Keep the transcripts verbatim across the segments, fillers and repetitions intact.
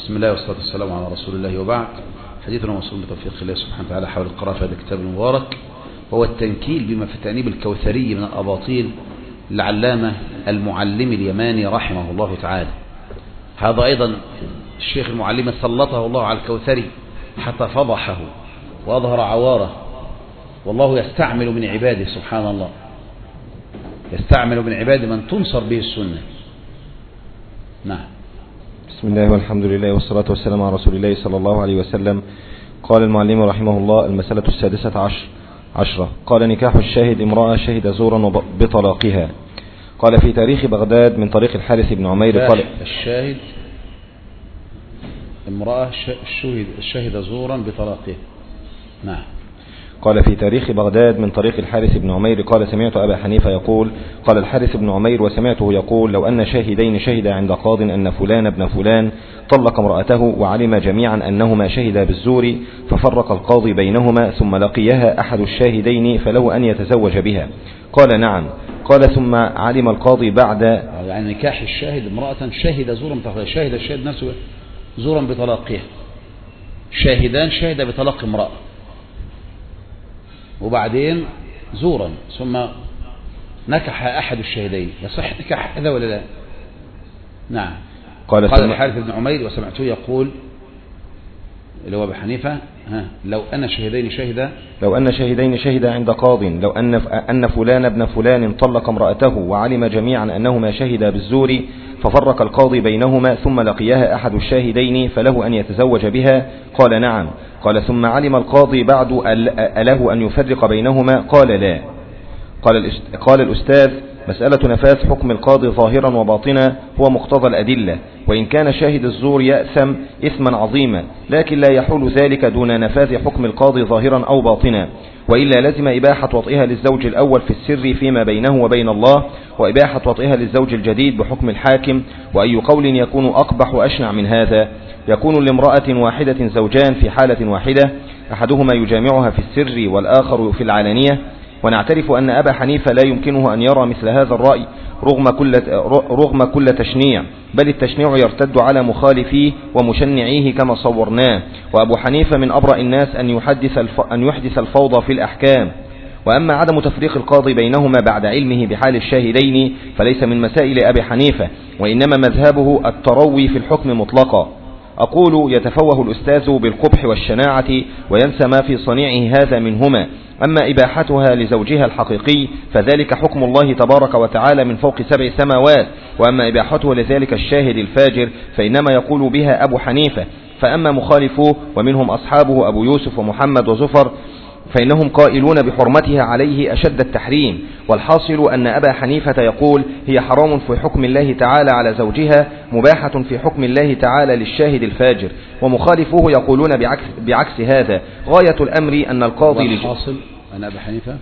بسم الله والصلاة والسلام على رسول الله وبعد. حديثنا موصول بتوفيق الله سبحانه وتعالى حول القراءة في هذا الكتاب المبارك، وهو التنكيل بما في التأنيب الكوثري من الأباطيل العلامة المعلم اليماني رحمه الله تعالى. هذا أيضا الشيخ المعلم سلطه الله على الكوثري حتى فضحه وأظهر عواره، والله يستعمل من عباده سبحان الله، يستعمل من عباده من تنصر به السنة. نعم. بسم الله والحمد لله والصلاة والسلام على رسول الله صلى الله عليه وسلم. قال المعلم رحمه الله: المسألة السادسة عشر عشرة قال: نكاح الشاهد امرأة شهد زورا بطلاقها. قال: في تاريخ بغداد من طريق الحارث بن عمير قال: الشاهد امرأة شهد, شهد زورا بطلاقها. نعم. قال: في تاريخ بغداد من طريق الحارث بن عمير قال: سمعت أبا حنيفة يقول. قال الحارث بن عمير: وسمعته يقول: لو أن شاهدين شهدا عند قاض أن فلان ابن فلان طلق امرأته وعلم جميعا أنهما شهدا بالزور، ففرق القاضي بينهما ثم لقيها أحد الشاهدين فله أن يتزوج بها. قال: نعم. قال: ثم علم القاضي بعد يعني نكاح الشاهد امرأة شهد زورا بطلاقها، شهد الشاهد نفسه زورا بطلاقها، شاهدان شهد بطلاق امرأة وبعدين زورا ثم نكح أحد الشهدين، يصح نكح هذا ولا لا؟ نعم. قال, قال الحارث بن عمير: وسمعته يقول اللي هو أبي حنيفة: ها لو أن شهدين شهدا لو أن شهدين شهدا عند قاض لو أن أن فلان ابن فلان طلق امرأته وعلم جميعا أنهما شهدا بالزور، ففرق القاضي بينهما ثم لقيها أحد الشاهدين فله أن يتزوج بها. قال: نعم. قال: ثم علم القاضي بعد أله أن يفرق بينهما؟ قال: لا. قال, قال الأستاذ: مسألة نفاذ حكم القاضي ظاهرا وباطنا هو مقتضى الأدلة، وإن كان شاهد الزور يأثم إثما عظيما، لكن لا يحول ذلك دون نفاذ حكم القاضي ظاهرا أو باطنا، وإلا لزم إباحة وطئها للزوج الأول في السر فيما بينه وبين الله، وإباحة وطئها للزوج الجديد بحكم الحاكم. وأي قول يكون أقبح وأشنع من هذا؟ يكون لامرأة واحدة زوجان في حالة واحدة، أحدهما يجامعها في السر والآخر في العلانية. ونعترف أن أبا حنيفة لا يمكنه أن يرى مثل هذا الرأي رغم كل, رغم كل تشنيع، بل التشنيع يرتد على مخالفيه ومشنعيه كما صورناه. وأبو حنيفة من أبرأ الناس أن يحدث, الف... أن يحدث الفوضى في الأحكام. وأما عدم تفريق القاضي بينهما بعد علمه بحال الشاهدين فليس من مسائل أبي حنيفة، وإنما مذهبه التروي في الحكم مطلقا. أقول: يتفوه الأستاذ بالقبح والشناعة وينسى ما في صنيعه هذا منهما. أما إباحتها لزوجها الحقيقي فذلك حكم الله تبارك وتعالى من فوق سبع سماوات، وأما إباحته لذلك الشاهد الفاجر فإنما يقول بها أبو حنيفة. فأما مخالفوه ومنهم أصحابه أبو يوسف ومحمد وزفر فإنهم قائلون بحرمتها عليه أشد التحريم. والحاصل أن أبا حنيفة يقول: هي حرام في حكم الله تعالى على زوجها، مباحة في حكم الله تعالى للشاهد الفاجر. ومخالفوه يقولون بعكس, بعكس هذا. غاية الأمر أن القاضي والحاصل أن أبا حنيفة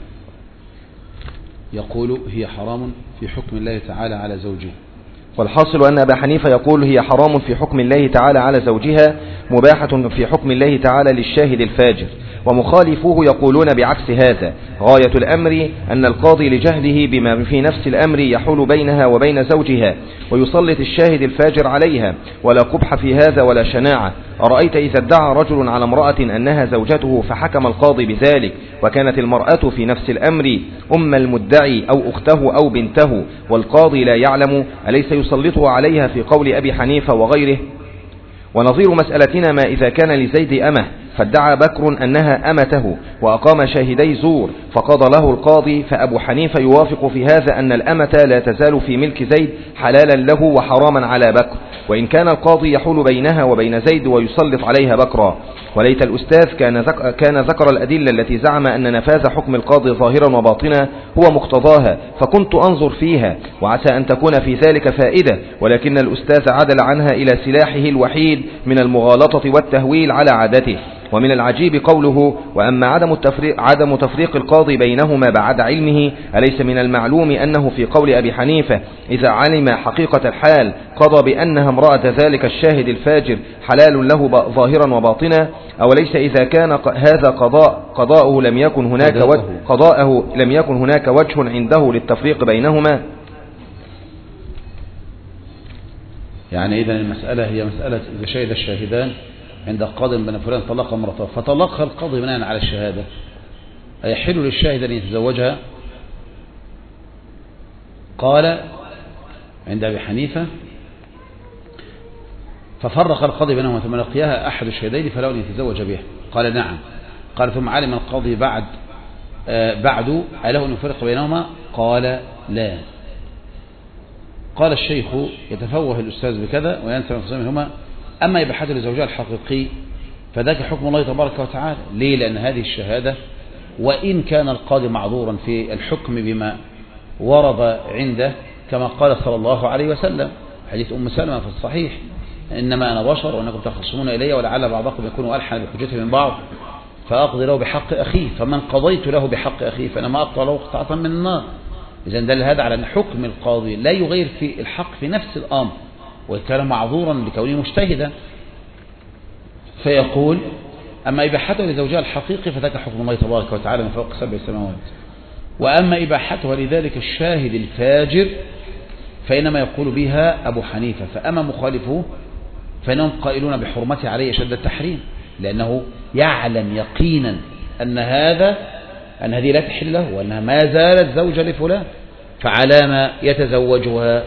يقول: هي حرام في حكم الله تعالى على زوجها. والحاصل أن أبا حنيفة يقول: هي حرام في حكم الله تعالى على زوجها، مباحة في حكم الله تعالى للشاهد الفاجر. ومخالفوه يقولون بعكس هذا. غاية الأمر أن القاضي لجهله بما في نفس الأمر يحول بينها وبين زوجها ويسلط الشاهد الفاجر عليها، ولا قبح في هذا ولا شناعة. أرأيت إذا ادعى رجل على امرأة أنها زوجته فحكم القاضي بذلك، وكانت المرأة في نفس الأمر أم المدعي أو أخته أو بنته، والقاضي لا يعلم، أليس يسلطه عليها في قول أبي حنيفة وغيره؟ ونظير مسألتنا ما إذا كان لزيد أمه فادعى بكر أنها أمته وأقام شاهدي زور فقضى له القاضي، فأبو حنيفة يوافق في هذا أن الأمة لا تزال في ملك زيد حلالا له وحراما على بكر، وإن كان القاضي يحول بينها وبين زيد ويسلط عليها بكرا. وليت الأستاذ كان ذكر, كان ذكر الأدلة التي زعم أن نفاذ حكم القاضي ظاهرا وباطنا هو مقتضاها، فكنت أنظر فيها وعسى أن تكون في ذلك فائدة، ولكن الأستاذ عدل عنها إلى سلاحه الوحيد من المغالطة والتهويل على عادته. ومن العجيب قوله: وأما عدم التفريق, عدم تفريق القاضي بينهما بعد علمه، أليس من المعلوم أنه في قول أبي حنيفة إذا علم حقيقة الحال قضى بأنها امرأة ذلك الشاهد الفاجر حلال له ظاهرا وباطنا؟ أو ليس إذا كان هذا قضاء قضاءه لم يكن هناك وجه قضاءه لم يكن هناك وجه عنده للتفريق بينهما؟ يعني إذا المسألة هي مسألة إذا شهد الشاهدان عند قاض بن فلان طلق امرأته فطلقها القاضي بناء على الشهادة، أيحل للشاهد أن يتزوجها؟ قال عند أبي حنيفة ففرق القاضي بينهما ثم لقيها أحد الشهدين فله أن يتزوج بها. قال نعم. قال ثم علم القاضي بعد آه بعد أله أن يفرق بينهما؟ قال لا. قال الشيخ يتفوه الأستاذ بكذا وينسى من منهما، أما إباحته لزوجها الحقيقي فذاك حكم الله تبارك وتعالى. ليه؟ لأن هذه الشهادة وإن كان القاضي معذورا في الحكم بما ورد عنده كما قال صلى الله عليه وسلم حديث أم سلمة في الصحيح إنما أنا بشر وأنكم تخصمون إلي ولعل بعضكم يكون ألحن بحجته من بعض فأقضي له بحق أخيه، فمن قضيت له بحق أخيه فأنا ما أقطع له قطعة من النار. إذا دل هذا على أن حكم القاضي لا يغير في الحق في نفس الأمر وكان معذورا لكونه مجتهدا. فيقول أما إباحته لزوجها الحقيقي فذاك حكم الله تبارك وتعالى من فوق سبع سماوات، وأما إباحتها لذلك الشاهد الفاجر فإنما يقول بها أبو حنيفة، فأما مخالفوه فإنهم قائلون بحرمته عليه أشد التحريم، لأنه يعلم يقينا أن هذا أن هذه لا تحل له وأنها ما زالت زوجة لفلان، فعلى ما يتزوجها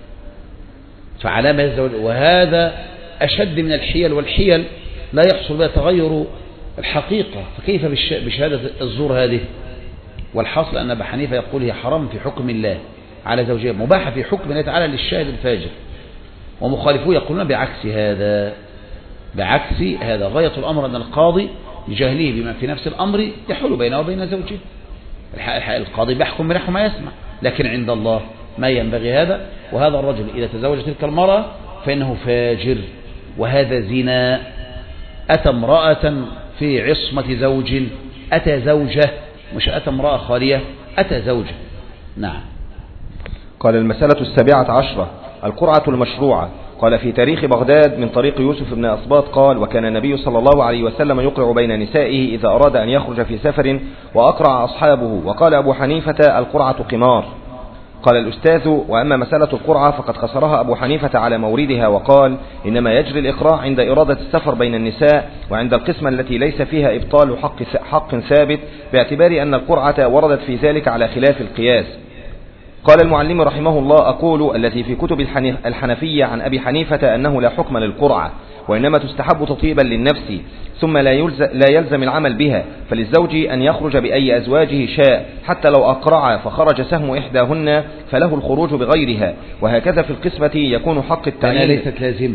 فعلى ما يتزوج، وهذا أشد من الحيل، والحيل لا يحصل بها تغير الحقيقة، فكيف بشهادة الزور هذه؟ والحاصل أن أبا حنيفة يقول هي حرام في حكم الله على زوجها، مباحة في حكم الله تعالى للشاهد الفاجر، ومخالفوه يقولون بعكس هذا بعكس هذا غاية الأمر أن القاضي لجهله بما في نفس الأمر يحول بينه وبين زوجه. القاضي بيحكم بنحو ما يسمع، لكن عند الله ما ينبغي هذا. وهذا الرجل إذا تزوج تلك المرأة فإنه فاجر، وهذا زنا. أتى امرأة في عصمة زوج، أتى زوجة، مش أتى امرأة خالية، أتى زوجة. نعم. قال المسألة السابعة عشرة القرعة المشروعة. قال في تاريخ بغداد من طريق يوسف بن أصباط قال وكان النبي صلى الله عليه وسلم يقرع بين نسائه إذا أراد أن يخرج في سفر وأقرع أصحابه. وقال أبو حنيفة القرعة قمار. قال الأستاذ وأما مسألة القرعة فقد خسرها أبو حنيفة على موردها، وقال إنما يجري الإقراع عند إرادة السفر بين النساء وعند القسمة التي ليس فيها إبطال حق, حق ثابت، باعتبار أن القرعة وردت في ذلك على خلاف القياس. قال المعلم رحمه الله أقول التي في كتب الحنفية عن أبي حنيفة أنه لا حكم للقرعة، وإنما تستحب تطيبا للنفس ثم لا يلزم, لا يلزم العمل بها، فللزوج أن يخرج بأي أزواجه شاء حتى لو أقرع فخرج سهم إحداهن فله الخروج بغيرها. وهكذا في القسمة يكون حق التعيين ليست لازمة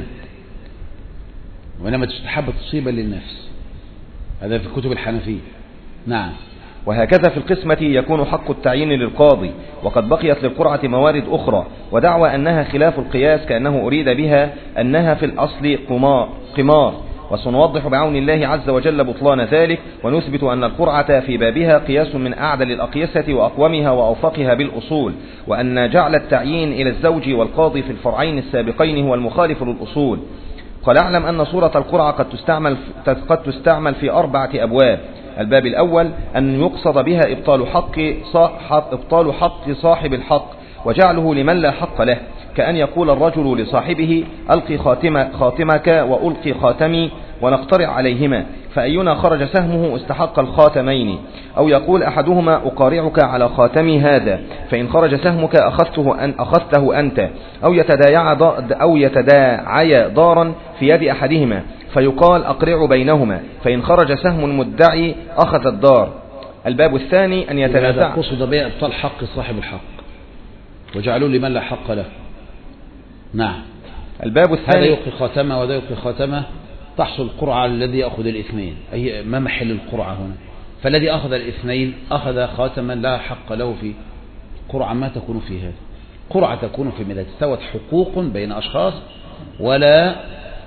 وإنما تستحب تصيبا للنفس، هذا في كتب الحنفية. نعم. وهكذا في القسمة يكون حق التعيين للقاضي. وقد بقيت للقرعة موارد أخرى ودعوى أنها خلاف القياس كأنه أريد بها أنها في الأصل قمار، وسنوضح بعون الله عز وجل بطلان ذلك، ونثبت أن القرعة في بابها قياس من أعدل الأقيسة وأقومها وأوفقها بالأصول، وأن جعل التعيين إلى الزوج والقاضي في الفرعين السابقين هو المخالف للأصول. قال أعلم أن صورة القرعة قد تستعمل, قد تستعمل في أربعة أبواب. الباب الأول أن يقصد بها إبطال حق, إبطال حق صاحب الحق وجعله لمن لا حق له، كأن يقول الرجل لصاحبه ألقي خاتم خاتمك وألقي خاتمي ونقترع عليهما، فأينا خرج سهمه استحق الخاتمين. أو يقول أحدهما أقارعك على خاتمي هذا، فإن خرج سهمك أخذته, أن أخذته أنت. أو يتداعي أو يتداعي دارا في يد أحدهما فيقال أقرع بينهما، فإن خرج سهم المدعي أخذ الدار. الباب الثاني أن يتنازع. هذا قصد بها إبطال حق صاحب الحق وجعلوا لمن لا حق له. نعم. الباب الثاني هذا يلقي خاتمه وهذا يلقي خاتمه، تحصل القرعة الذي يأخذ الاثنين، أي ما محل القرعة هنا؟ فالذي أخذ الاثنين أخذ خاتما لا حق له فيه. قرعة ما تكون في هذا، قرعة تكون في ماذا تستوت حقوق بين أشخاص ولا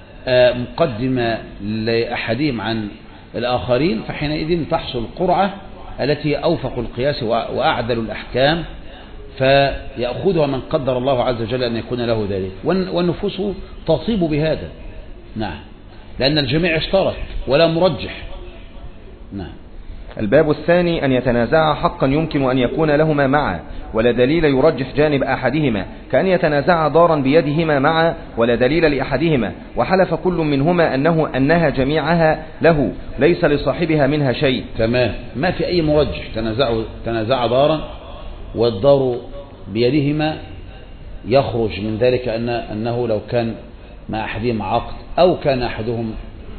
مقدمة لأحدهم عن الآخرين، فحينئذ تحصل القرعة التي أوفق القياس وأعدل الأحكام، فيأخذها من قدر الله عز وجل أن يكون له ذلك، والنفوس تصيب بهذا. نعم. لأن الجميع اشترك ولا مرجح. نعم. الباب الثاني أن يتنازع حقا يمكن أن يكون لهما معا ولا دليل يرجح جانب أحدهما، كأن يتنازع دارا بيدهما معا ولا دليل لأحدهما، وحلف كل منهما أنه أنها جميعها له ليس لصاحبها منها شيء. تمام، ما في أي مرجح. تنازعوا تنازع دارا والدار بيدهما، يخرج من ذلك أن أنه لو كان مع أحدهما عقد أو كان أحدهم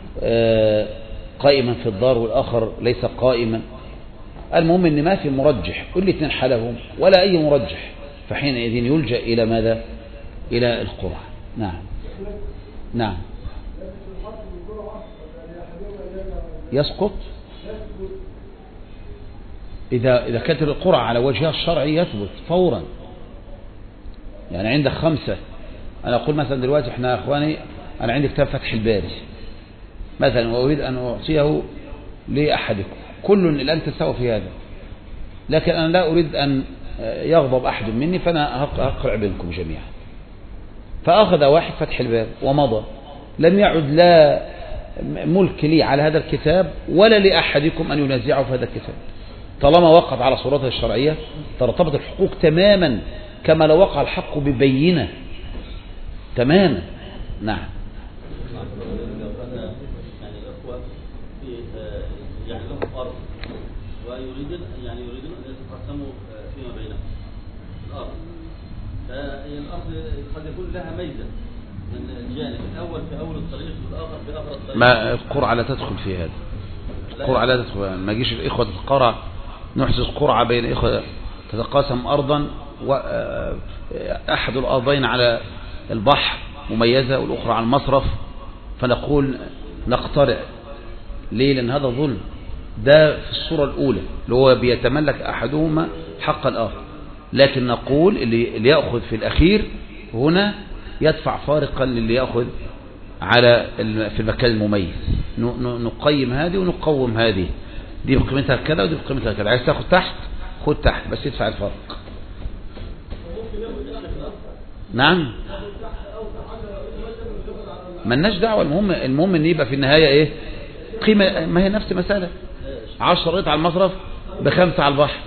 قائما في الدار والآخر ليس قائما، المهم أن ما في مرجح، والاثنين حلفهم ولا أي مرجح، فحينئذ يلجأ إلى ماذا؟ إلى القرعة. نعم نعم يسقط إذا إذا كانت القرعة على وجهها الشرعي يثبت فورا. يعني عندك خمسة، أنا أقول مثلا دلوقتي إحنا يا أخواني أنا عندي كتاب فتح الباري مثلا وأريد أن أعطيه لأحدكم، كل الآن تساوى في هذا، لكن أنا لا أريد أن يغضب أحد مني، فأنا أقرع بينكم جميعا. فأخذ واحد فتح الباري ومضى، لم يعد لا ملك لي على هذا الكتاب ولا لأحدكم أن ينازعه في هذا الكتاب، طالما وقعت على صورتها الشرعية ترتبط الحقوق تماما كما لو وقع الحق ببينة تماما. نعم. يعني لهم أرض ويريدون يعني يريدون أن يتقسموا فيما بينهم الأرض، فالأرض قد يكون لها ميزة من الجانب الأول في أول الطريق والآخر في آخر الطريق. ما القرعة لا تدخل في هذا، القرعة لا تدخل، ما يجيش الإخوة تتقرع، نحدث قرعة بين إخوة تتقاسم أرضا وأحد الأرضين على البحر مميزة والأخرى على المصرف، فنقول نقترع. ليه؟ لأن هذا ظلم. ده في الصورة الأولى اللي هو بيتملك أحدهما حق الآخر، لكن نقول اللي, اللي يأخذ في الأخير هنا يدفع فارقا للي يأخذ على في المكان المميز. نقيم هذه ونقوم هذه، دي بقيمتها كذا ودي بقيمتها كذا، عايز تاخد تحت خد تحت بس يدفع الفرق. نعم مالناش دعوة، المهم المهم ان يبقى في النهاية ايه قيمة، ما هي نفس مسألة عشر ريط على المصرف بخمسة على البحر،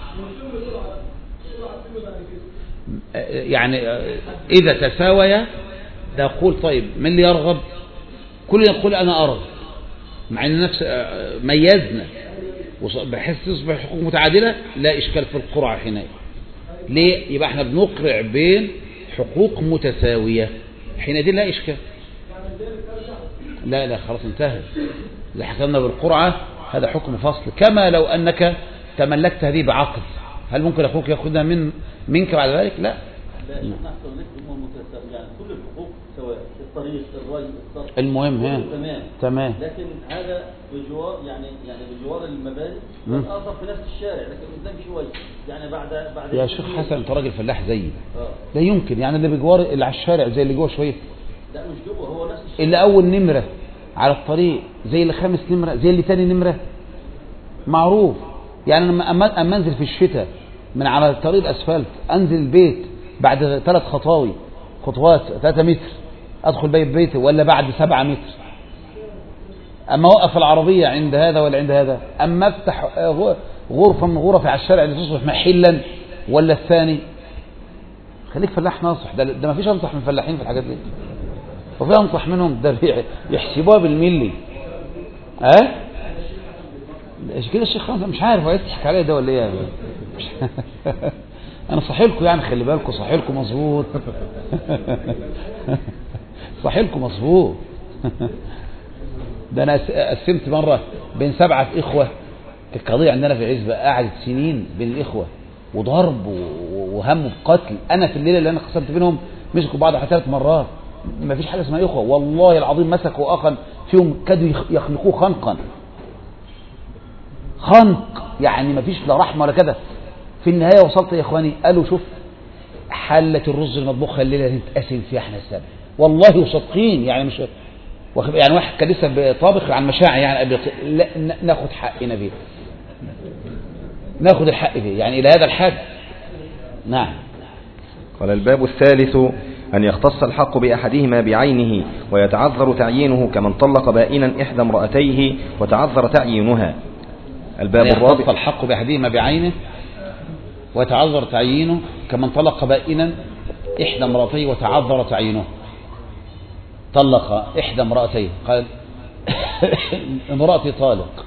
يعني إذا تساويا تقول طيب من اللي يرغب؟ كل يقول أنا أرغب، مع أن نفس ميزنا بحيث تصبح حقوق متعادلة، لا إشكال في القرعة حينئذ. ليه؟ يبقى احنا بنقرع بين حقوق متساوية، حينئذ لا إشكال. لا لا خلاص انتهى، إذا حكمنا بالقرعة هذا حكم فصل، كما لو أنك تملكت هذه بعقد، هل ممكن أخوك يأخذها من منك بعد ذلك؟ لا لا نحصل لك أمور متساوية، يعني كل الحقوق سواء، الطريق الري الصرف المهم ها تمام تمام، لكن هذا بجوار يعني يعني بجوار المباني والآخر في نفس الشارع لكن قدام شوية، يعني بعد بعد يا شيخ حسن أنت راجل فلاح زيي، لا يمكن يعني اللي بجوار اللي على الشارع زي اللي جوه شوية، لا مش جوه، هو نفس الشارع، اللي أول نمرة على الطريق زي اللي خامس نمرة زي اللي تاني نمرة، معروف. يعني لما أما أنزل في الشتاء من على طريق الأسفلت أنزل البيت بعد ثلاث خطاوي خطوات ثلاثة متر أدخل بيت بيتي، ولا بعد سبعة متر؟ أما أوقف العربية عند هذا ولا عند هذا؟ أما أفتح غرفة من غرفة على الشارع اللي تصبح محلا ولا الثاني؟ خليك فلاح ناصح، ده, ده ما فيش أنصح من فلاحين في الحاجات دي، وفي أنصح منهم ده يحسبوها بالملي. أه؟ كده الشيخ خمسة مش عارف عايز تحكي عليه ده ولا ايه؟ انا صحي لكم يعني، خلي بالكم صحي لكم مظبوط. صحي لكم مظبوط. ده انا قسمت مره بين سبعه اخوه، القضيه عندنا في العزبه قعدت سنين بين الاخوه وضرب وهم بقتل، انا في الليله اللي انا قسمت بينهم مسكوا بعض ثلاث مرات، ما فيش حاجه اسمها اخوه والله العظيم، مسكوا اخا فيهم كادوا يخنقوه خنقا خنق، يعني ما فيش لا رحمه ولا كده. في النهايه وصلت يا اخواني قالوا شوف حله الرز المطبوخه الليله دي نتقاسم فيها احنا السبع، والله وصادقين يعني، مش يعني واحد كان لسه طابخ عن مشاعر يعني، لا ناخد حقنا فيه، ناخد الحق فيه يعني الى هذا الحد. نعم. قال الباب الثالث أن يختص الحق بأحدهما بعينه ويتعذر تعيينه، كمن طلق بائنا إحدى امرأتيه وتعذر تعيينها. الباب يختص الرابع الحق بأحدهما بعينه وتعذر تعيينه، كمن طلق بائنا إحدى امرأتيه وتعذر تعيينه. طلق إحدى امرأتيه، قال امرأتي طالق،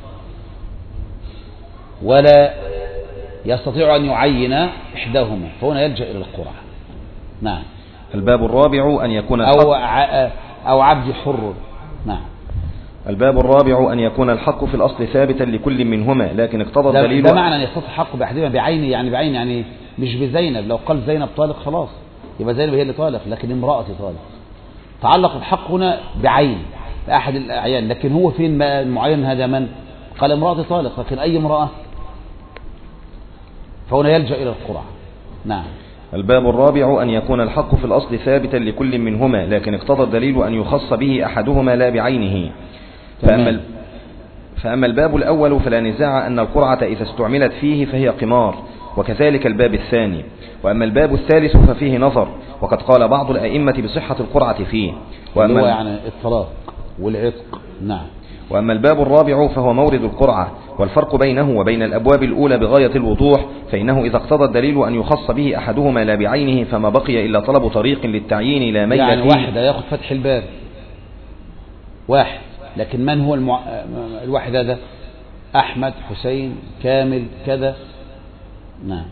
ولا يستطيع أن يعين إحداهما، فهنا يلجأ إلى القرعة. نعم. الباب الرابع أن يكون الحق أو أو عبد حر. نعم. الباب الرابع أن يكون الحق في الأصل ثابتا لكل منهما، لكن اقتضى ده, الدليل ده معنى أن يختص الحق بأحدهما بعينه، يعني بعين يعني مش بزينب. لو قال زينب طالق خلاص يبقى زينب هي اللي طالق، لكن امرأتي طالق. تعلق الحق هنا بعين بأحد الأعيان، لكن هو فين المعين هذا؟ من قال امرأتي طالق، لكن أي امرأة؟ فهنا يلجأ إلى القرعة. نعم. الباب الرابع أن يكون الحق في الأصل ثابتا لكل منهما، لكن اقتضى الدليل أن يخص به أحدهما لا بعينه. فأما, فأما الباب الأول فلا نزاع أن القرعة إذا استعملت فيه فهي قمار، وكذلك الباب الثاني. وأما الباب الثالث ففيه نظر، وقد قال بعض الأئمة بصحة القرعة فيه، وأما هو يعني الطلاق والعتق. نعم. وأما الباب الرابع فهو مورد القرعة، والفرق بينه وبين الأبواب الأولى بغاية الوضوح، فإنه إذا اقتضى الدليل أن يخص به أحدهما لا بعينه فما بقي إلا طلب طريق للتعيين لا ميل يعني فيه. واحد يأخذ فتح الباب واحد، لكن من هو المع... الواحد هذا؟ أحمد، حسين، كامل، كذا. نعم.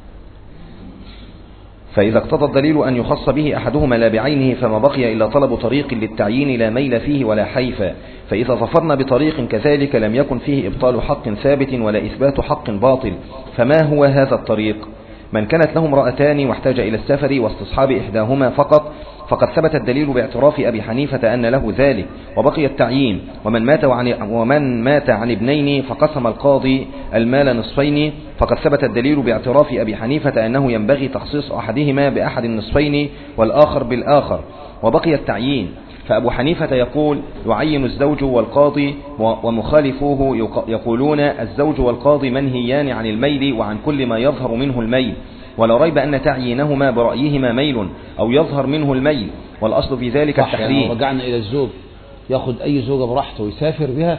فإذا اقتضى الدليل أن يخص به أحدهما لا بعينه فما بقي إلا طلب طريق للتعيين لا ميل فيه ولا حيف. فإذا ظفرنا بطريق كذلك لم يكن فيه إبطال حق ثابت ولا إثبات حق باطل. فما هو هذا الطريق؟ من كانت له امرأتان واحتاج إلى السفر واستصحاب إحداهما فقط، فقد ثبت الدليل باعتراف أبي حنيفة أن له ذلك وبقي التعيين. ومن مات عن, ومن مات عن ابنين فقسم القاضي المال نصفين، فقد ثبت الدليل باعتراف أبي حنيفة أنه ينبغي تخصيص أحدهما بأحد النصفين والآخر بالآخر، وبقي التعيين. فأبو حنيفة يقول يعين الزوج والقاضي، ومخالفوه يقولون الزوج والقاضي منهيان عن الميل وعن كل ما يظهر منه الميل، ولا ريب أن تعيينهما برأيهما ميل أو يظهر منه الميل، والأصل في ذلك التحريم. يعني رجعنا إلى الزوج يأخذ أي زوجة براحته ويسافر بها،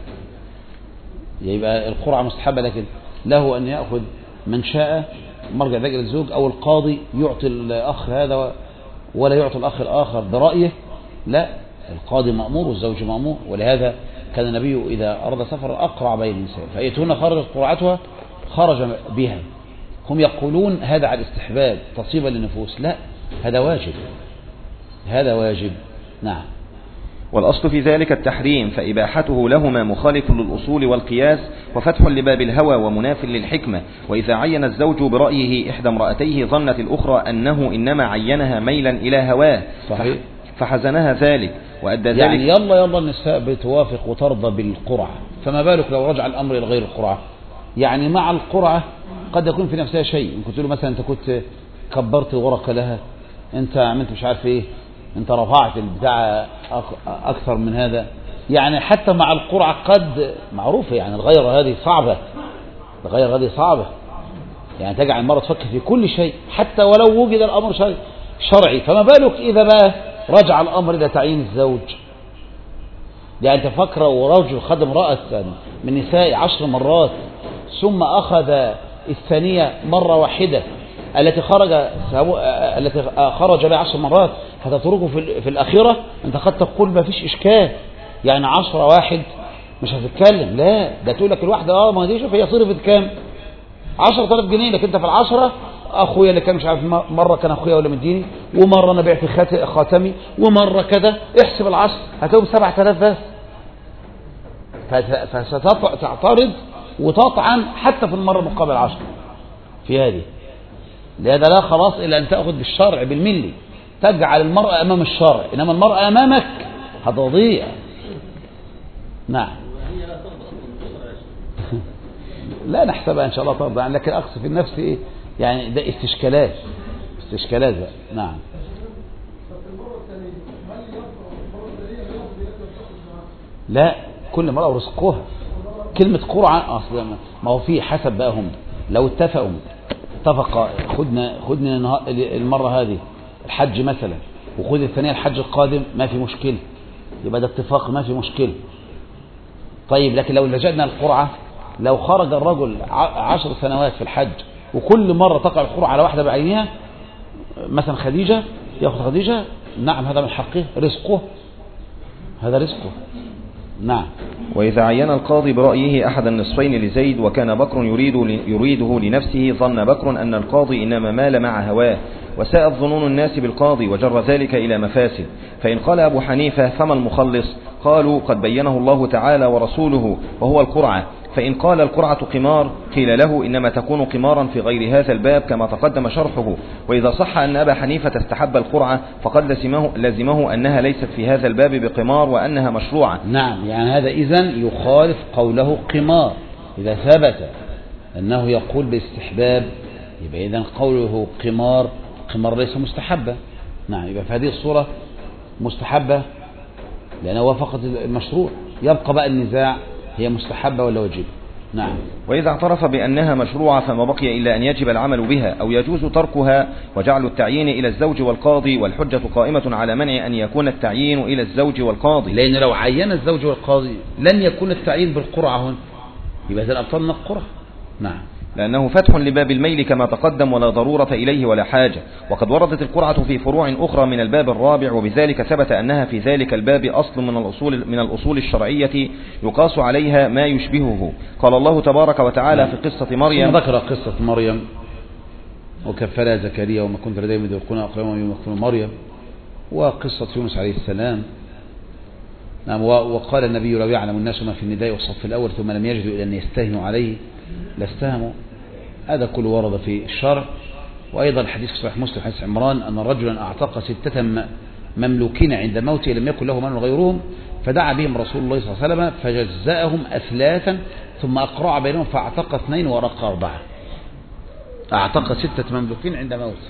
يبقى القرعة مستحبة، لكن له أن يأخذ من شاء مرجع ذلك الزوج، أو القاضي يعطي الأخ هذا ولا يعطي الأخ الآخر برأيه. لا، القاضي مأمور والزوج مأمور. ولهذا كان النبي إذا أراد سفر أقرع بين النساء، فأيتهن خرجت قرعتها خرج بها. هم يقولون هذا على الاستحباب تصيبا للنفوس، لا، هذا واجب، هذا واجب. نعم. والأصل في ذلك التحريم، فإباحته لهما مخالف للأصول والقياس وفتح لباب الهوى ومناف للحكمة. وإذا عين الزوج برأيه إحدى امرأتيه ظنت الأخرى أنه إنما عينها ميلا إلى هواه، صحيح، فحزنها ذلك وأدى ذلك. يعني يلا يلا النساء بتوافق وترضى بالقرعة، فما بالك لو رجع الأمر إلى غير القرعة؟ يعني مع القرعة قد يكون في نفسها شيء، إن كنت له مثلا أنت كنت كبرت الورقة لها، أنت عملت مش عارف إيه، أنت رفعت البتاع أكثر من هذا، يعني حتى مع القرعة قد معروفة، يعني الغيرة هذه صعبة، الغيرة هذه صعبة، يعني تجعل المرأة تفكر في كل شيء حتى ولو وجد الأمر شرعي، فما بالك إذا بقى رجع الأمر إلى تعيين الزوج. يعني تفكر ورجل خد امرأة من نساء عشر مرات ثم أخذ الثانية مرة واحدة التي خرج التي خرج بها عشر مرات، هتتركه في الأخيرة؟ أنت قد تقول ما فيش إشكال، يعني عشرة واحد مش هتتكلم، لا، ده تقول لك الواحدة اه ما دي شوف هي صرفت كام؟ عشرة آلاف جنيه، لكن أنت في العشرة أخويا اللي كان مش عارف مرة كان أخويا ولا مديني، ومرة أنا بعت خاتمي، ومرة كذا، احسب العشر هتقوم سبعة آلاف بس. فستعترض وتطعن حتى في المرة مقابل عشر في هذه. لهذا لا خلاص إلا أن تأخذ بالشرع بالملي، تجعل المرأة أمام الشرع، إنما المرأة أمامك هتضيع. نعم. لا نحسبها إن شاء الله ترضى، لكن أقصد في النفس إيه؟ يعني ده استشكالات استشكالات بقى. نعم. لا، كل مرأة ورزقها. كلمة قرعة أصلا ما هو فيه حسب بقى، هم لو اتفقوا اتفق خدنا خدنا المرة هذه الحج مثلا، وخذ الثانية الحج القادم، ما في مشكلة، يبقى ده اتفاق ما في مشكلة. طيب لكن لو لجأنا القرعة لو خرج الرجل عشر سنوات في الحج وكل مرة تقع القرعة على واحدة بعينها، مثلا خديجة، يأخذ خديجة، نعم هذا من حقه، رزقه، هذا رزقه. نعم. وإذا عين القاضي برأيه أحد النصفين لزيد وكان بكر يريد يريده لنفسه، ظن بكر أن القاضي إنما مال مع هواه، وساءت ظنون الناس بالقاضي وجر ذلك إلى مفاسد. فإن قال أبو حنيفة فما المخلص؟ قالوا قد بينه الله تعالى ورسوله وهو القرعة. فإن قال القرعة قمار قيل له إنما تكون قمارا في غير هذا الباب كما تقدم شرحه. وإذا صح أن أبا حنيفة استحب القرعة فقد لزمه, لزمه أنها ليست في هذا الباب بقمار وأنها مشروعة. نعم، يعني هذا إذن يخالف قوله قمار. إذا ثبت أنه يقول باستحباب يبقى إذن قوله قمار، قمار ليس مستحبة. نعم، يبقى في هذه الصورة مستحبة لأنه وافقت المشروع. يبقى بقى النزاع هي مستحبة ولا واجبة. نعم. وإذا اعترف بأنها مشروعة فما بقي إلا أن يجب العمل بها أو يجوز تركها، وجعل التعيين إلى الزوج والقاضي، والحجة قائمة على منع أن يكون التعيين إلى الزوج والقاضي، لأن لو عين الزوج والقاضي لن يكون التعيين بالقرعة هنا، يبقى إذا أبطلنا القرعة. نعم، لأنه فتح لباب الميل كما تقدم ولا ضرورة إليه ولا حاجة. وقد وردت القرعة في فروع أخرى من الباب الرابع، وبذلك ثبت أنها في ذلك الباب أصل من الأصول, من الأصول الشرعية يقاس عليها ما يشبهه. قال الله تبارك وتعالى في قصة مريم، ذكر قصة مريم وكفلها زكريا وما كنت لديهم إذ يلقون أقلامهم يوم يقتلون مريم، وقصة يونس عليه السلام. نعم. وقال النبي لو يعلم الناس ما في النداء والصف الأول ثم لم يجدوا إلى أن يستهنوا عليه لاستهموا. هذا كله ورد في الشرع. وأيضا الحديث في صحيح مسلم حديث عمران أن رجلا أعتق ستة مملوكين عند موته لم يكن له مال غيرهم، فدعا بهم رسول الله صلى الله عليه وسلم فجزأهم أثلاثا ثم أقرع بينهم فاعتق اثنين ورق أربعة. أعتق ستة مملوكين عند موته.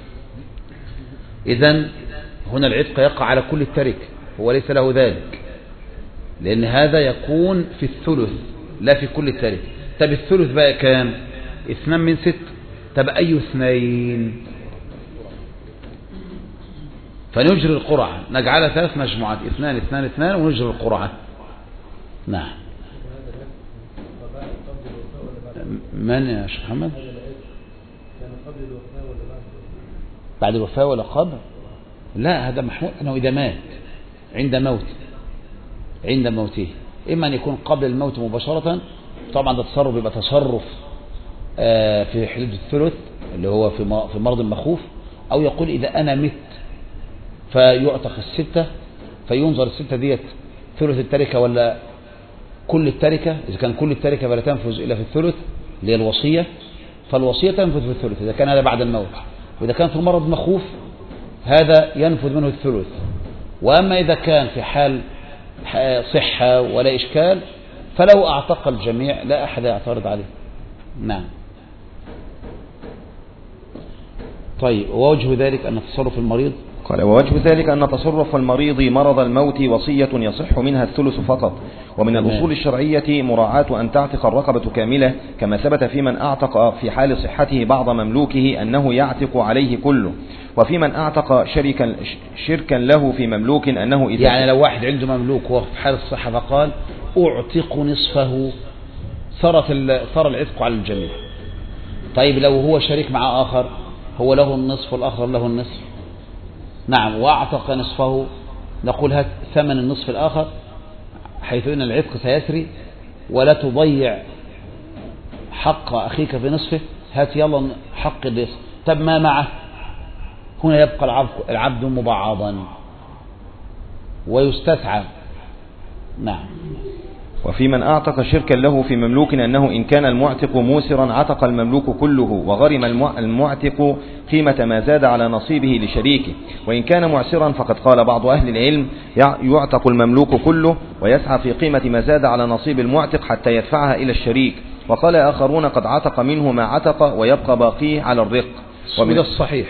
إذن هنا العتق يقع على كل التركة، هو ليس له ذلك، لأن هذا يكون في الثلث لا في كل التركة. طب الثلث بقى كام؟ اثنان من ست. طب أي اثنين؟ فنجري القرعة، نجعلها ثلاث مجموعات، اثنان اثنان اثنان، ونجري القرعة. نعم. من يا شيخ محمد؟ بعد الوفاة ولا قبل؟ لا، هذا محمود أنه إذا مات عند موت عند موته، إما أن يكون قبل الموت مباشرة، طبعا ده تصرف يبقى تصرف في حدود الثلث اللي هو في في مرض مخوف، أو يقول إذا أنا مت فيعتق الستة، فينظر الستة ديت ثلث التركة ولا كل التركة. إذا كان كل التركة فلا تنفذ إلا في الثلث اللي هي الوصية، فالوصية تنفذ في الثلث إذا كان هذا بعد الموت. وإذا كان في مرض مخوف هذا ينفذ منه الثلث. وأما إذا كان في حال صحة ولا إشكال فلو أعتق الجميع لا أحد يعترض عليه. نعم. طيب، ووجه ذلك أن تصرف المريض، قال ووجه ذلك أن تصرف المريض مرض الموت وصية يصح منها الثلث فقط. ومن الأصول الشرعية مراعاة أن تعتق الرقبة كاملة، كما ثبت في من أعتق في حال صحته بعض مملوكه أنه يعتق عليه كله، وفي من أعتق شركا, شركا له في مملوك أنه إذا يعني لو واحد عنده مملوك وهو في حال الصحة فقال أعتق نصفه، صار العتق على الجميع. طيب لو هو شريك مع آخر، هو له النصف والآخر له النصف، نعم، وأعتق نصفه، نقول هات ثمن النصف الآخر حيث أن العتق سيسري ولا تضيع حق أخيك في نصفه، هات يلا حق النصف. طب ما معه؟ هنا يبقى العبد, العبد مبعضا ويستسعى. نعم. وفي من أعتق شركا له في مملوك أنه إن كان المعتق موسرا عتق المملوك كله، وغرم المعتق قيمة ما زاد على نصيبه لشريكه. وإن كان معسرا فقد قال بعض أهل العلم يعتق المملوك كله ويسعى في قيمة ما زاد على نصيب المعتق حتى يدفعها إلى الشريك. وقال آخرون قد عتق منه ما عتق ويبقى باقيه على الرق، ومن الصحيح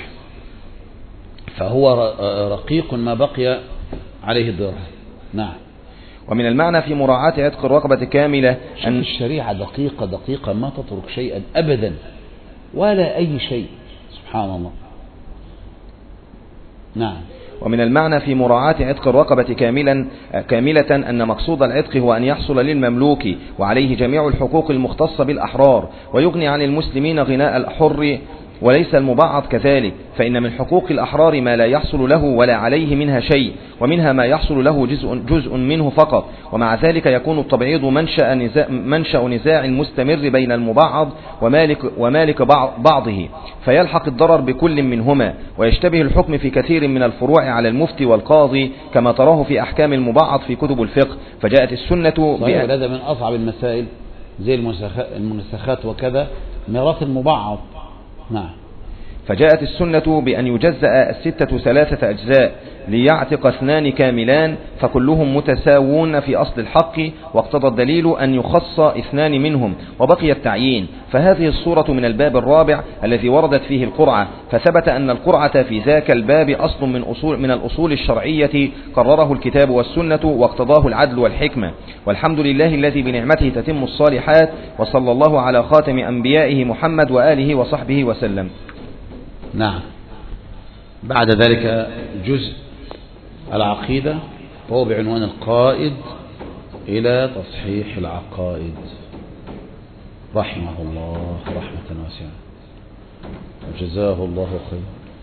فهو رقيق ما بقي عليه الدرهم. نعم. ومن المعنى في مراعاة عتق الرقبة كاملة أن الشريعة دقيقة دقيقة ما تترك شيئا أبدا ولا أي شيء، سبحان الله. نعم. ومن المعنى في مراعاة عتق الرقبة كاملا كاملة أن مقصود العتق هو أن يحصل للمملوك وعليه جميع الحقوق المختصة بالأحرار، ويغني عن المسلمين غناء الحر، وليس المبعض كذلك، فإن من حقوق الأحرار ما لا يحصل له ولا عليه منها شيء، ومنها ما يحصل له جزء, جزء منه فقط. ومع ذلك يكون التبعيض منشأ نزاع, منشأ نزاع مستمر بين المبعض ومالك, ومالك بعضه، فيلحق الضرر بكل منهما، ويشتبه الحكم في كثير من الفروع على المفتي والقاضي كما تراه في أحكام المبعض في كتب الفقه. فجاءت السنة صحيح، هذا من أصعب المسائل زي المنسخات وكذا، ميراث المبعض. نعم. فجاءت السنة بأن يجزأ الستة ثلاثة أجزاء ليعتق اثنان كاملان، فكلهم متساوون في أصل الحق، واقتضى الدليل أن يخص اثنان منهم وبقي التعيين. فهذه الصورة من الباب الرابع الذي وردت فيه القرعة، فثبت أن القرعة في ذاك الباب أصل من أصول من الأصول الشرعية قرره الكتاب والسنة واقتضاه العدل والحكمة. والحمد لله الذي بنعمته تتم الصالحات، وصلى الله على خاتم أنبيائه محمد وآله وصحبه وسلم. نعم. بعد ذلك جزء العقيدة وهو بعنوان القائد إلى تصحيح العقائد، رحمه الله رحمة واسعة وجزاه الله خير.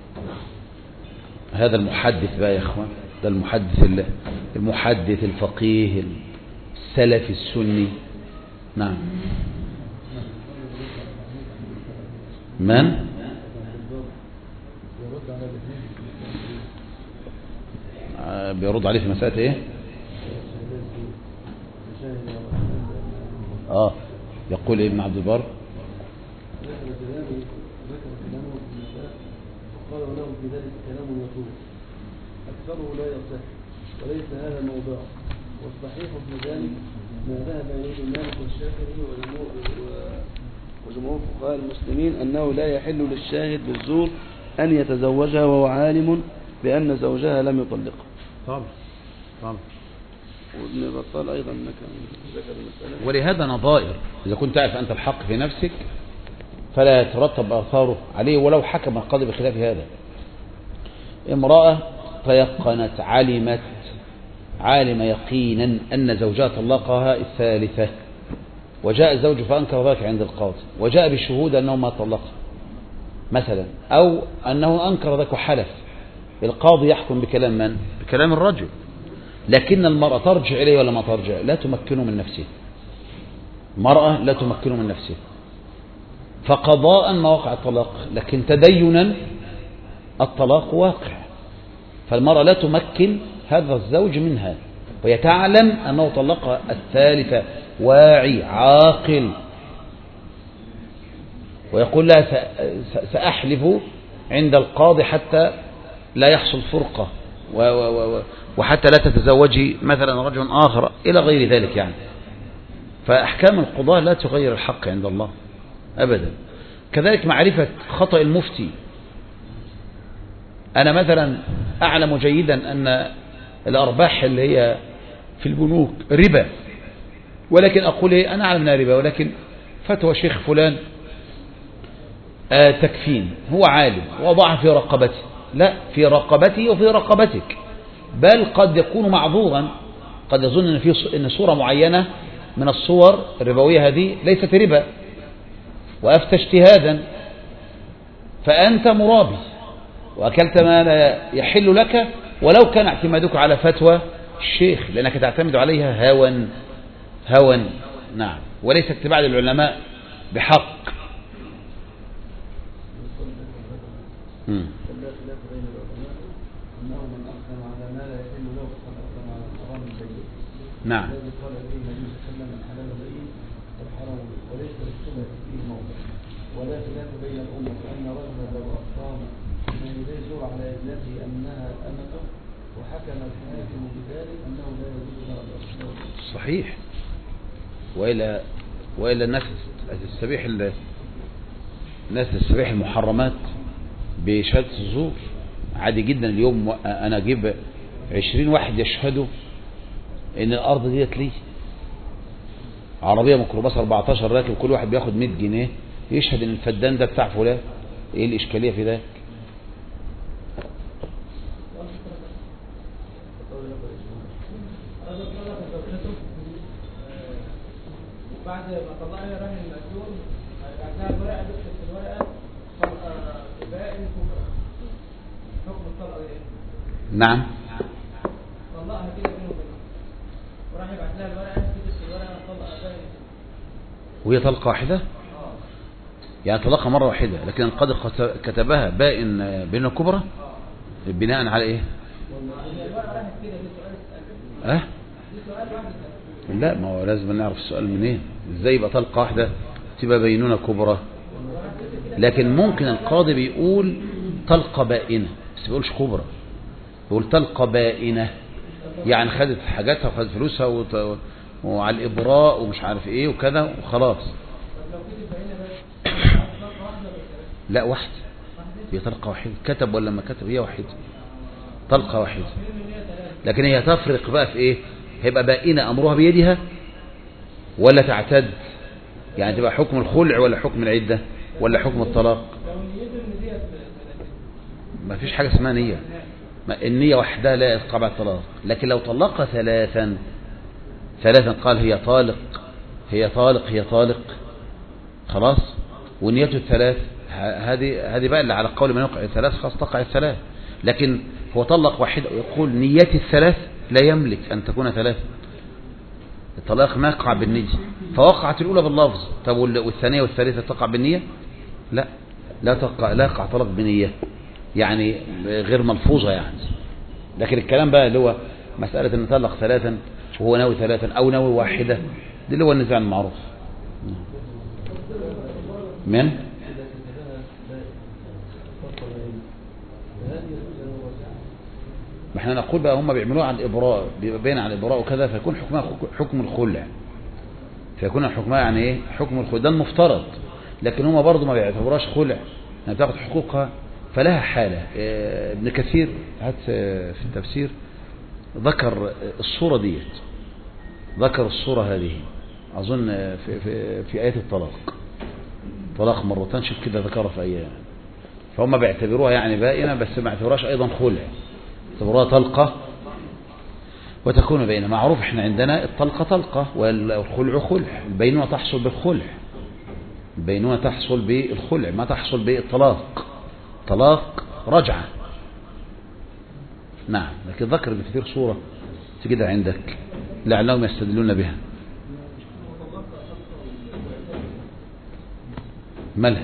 هذا المحدث بقى يا اخوان، ده المحدث المحدث الفقيه السلفي السني. نعم. من بيرد عليه في مسألة ايه؟ اه يقول ابن عبد البر وقال له في ذلك كلام يطول أكثره لا يصح وليس هذا الموضوع، والصحيح في ذلك ما ذهب إليه مالك والشافعي وجمهور فقهاء المسلمين أنه لا يحل للشاهد بالزور أن يتزوجها وهو عالم بأن زوجها لم يطلقها. طبعا طبعا. وابن بطال أيضا ذكر المسألة. ولهذا نظائر، إذا كنت تعرف أنت الحق في نفسك فلا يترتب آثاره عليه ولو حكم القاضي بخلاف هذا. امرأة تيقنت علمت عالم يقينا أن زوجها طلقها الثالثة، وجاء الزوج فأنكر ذلك عند القاضي، وجاء بالشهود أنه ما طلقها مثلا، أو أنه أنكر ذلك وحلف، القاضي يحكم بكلام من؟ بكلام الرجل. لكن المرأة ترجع إليه ولا ما ترجع؟ لا تمكنه من نفسه. المرأة لا تمكنه من نفسه، فقضاء ما وقع الطلاق، لكن تدينا الطلاق واقع. فالمرأة لا تمكن هذا الزوج منها، ويتعلم أنه طلقها الثالثة، واعي عاقل، ويقول لها سأحلف عند القاضي حتى لا يحصل فرقة وحتى لا تتزوجي مثلا رجل آخر إلى غير ذلك يعني. فأحكام القضاء لا تغير الحق عند الله أبدا. كذلك معرفة خطأ المفتي. أنا مثلا أعلم جيدا أن الأرباح اللي هي في البنوك ربا، ولكن أقول إيه، أنا أعلم أنها ربا، ولكن فتوى شيخ فلان آه تكفين، هو عالم وضعها في رقبته. لا، في رقبتي وفي رقبتك، بل قد يكون معذورا، قد يظن أن, في إن صورة معينة من الصور الربوية هذه ليست ربا، وأفتى اجتهادا، فأنت مرابي وأكلت ما لا يحل لك، ولو كان اعتمادك على فتوى الشيخ، لأنك تعتمد عليها هوا هوا نعم، وليس اتباع للعلماء بحق. مم. نعم. ولا خلاف بين الأمة أن رجلا لو أقام من يزور على ابنته أنها أمته وحكم الحاكم بذلك أنه لا يجوز له. صحيح. وإلى وإلى الناس تستبيح الناس تستبيح المحرمات بشهادة الزور عادي جدا. اليوم أنا أجيب عشرين واحد يشهدوا إن الأرض ديت لي، عربية ميكروباص أربعتاشر راكب، كل واحد بياخد مية جنيه، يشهد ان الفدان ده بتاع فلان. ايه الاشكاليه في ذلك؟ وبعد ما طلقها هي راهن المأذون بعدها الورقة بتكتب في الورقة طلقة بائن كبرى حكم الطلقة ايه؟ نعم طلقها كده بينه وبينها وراح يبعت لها الورقة تكتب في الورقة طلقة بائن وهي طلقة واحدة يعني طلقها مرة واحدة لكن القاضي كتبها بائن بين كبرى بناء على ايه اه لا ما هو لازم نعرف السؤال منين إيه؟ ازاي يبقى طلقة واحدة تبقى بينونة كبرى لكن ممكن القاضي بيقول طلقة بائنة بس بيقولش كبرى بيقول طلقة بائنة يعني خدت حاجاتها وخدت فلوسها وت... وعلى الإبراء ومش عارف ايه وكذا وخلاص لا واحدة هي طلقة واحدة كتب ولا ما كتب هي واحدة طلقة واحدة لكن هي تفرق بقى في ايه هيبقى بائنة امرها بيدها ولا تعتد يعني تبقى حكم الخلع ولا حكم العدة ولا حكم الطلاق ما فيش حاجة اسمها نية النية وحدها لا يسقع بعد الطلاق لكن لو طلقها ثلاثا ثلاثا قال هي طالق هي طالق هي طالق خلاص ونيته الثلاث هذه هذه بقى اللي على قول من يقع الثلاث خلاص تقع الثلاث لكن هو طلق واحد ويقول نيتي الثلاث لا يملك أن تكون ثلاثة الطلاق ما يقع بالنية فوقعت الأولى باللفظ طب والثانية والثالثة تقع بالنية لا لا تقع لا يقع طلاق بنية يعني غير ملفوظة يعني لكن الكلام بقى اللي هو مسألة أن طلق ثلاثا وهو ناوي ثلاثا أو ناوي واحدة دي اللي هو النزاع المعروف من ما احنا نقول بقى هم بيعملوها على الإبراء بيبقى باين على الإبراء وكذا فيكون حكمها حكم الخلع فيكون حكمها يعني ايه حكم الخلع ده المفترض لكن هم برضو ما بيعتبروهاش خلع يعني تاخد حقوقها فلها حالة اه ابن كثير هات في التفسير ذكر الصورة ديت ذكر الصورة هذه أظن في, في, في آية الطلاق طلاق مرتين شوف كده ذكرها في أيام فهم بيعتبروها يعني بائنة بس ما اعتبروهاش أيضا خلع اعتبروها طلقة وتكون بينة معروف احنا عندنا الطلقة طلقة والخلع خلع البينونة تحصل بالخلع البينونة تحصل بالخلع ما تحصل بالطلاق طلاق رجعة نعم لكن ذكر ابن كثير صورة تجدها عندك لعلهم يستدلون بها مالها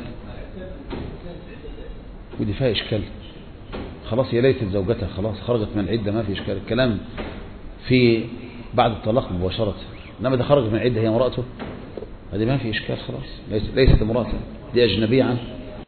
ودي فيها إشكال خلاص هي ليست زوجتها خلاص خرجت من العدة ما في إشكال الكلام في بعد الطلاق مباشرة إنما ده خرجت من العدة هي امرأته هذه ما في إشكال خلاص ليست امرأته دي أجنبية عنه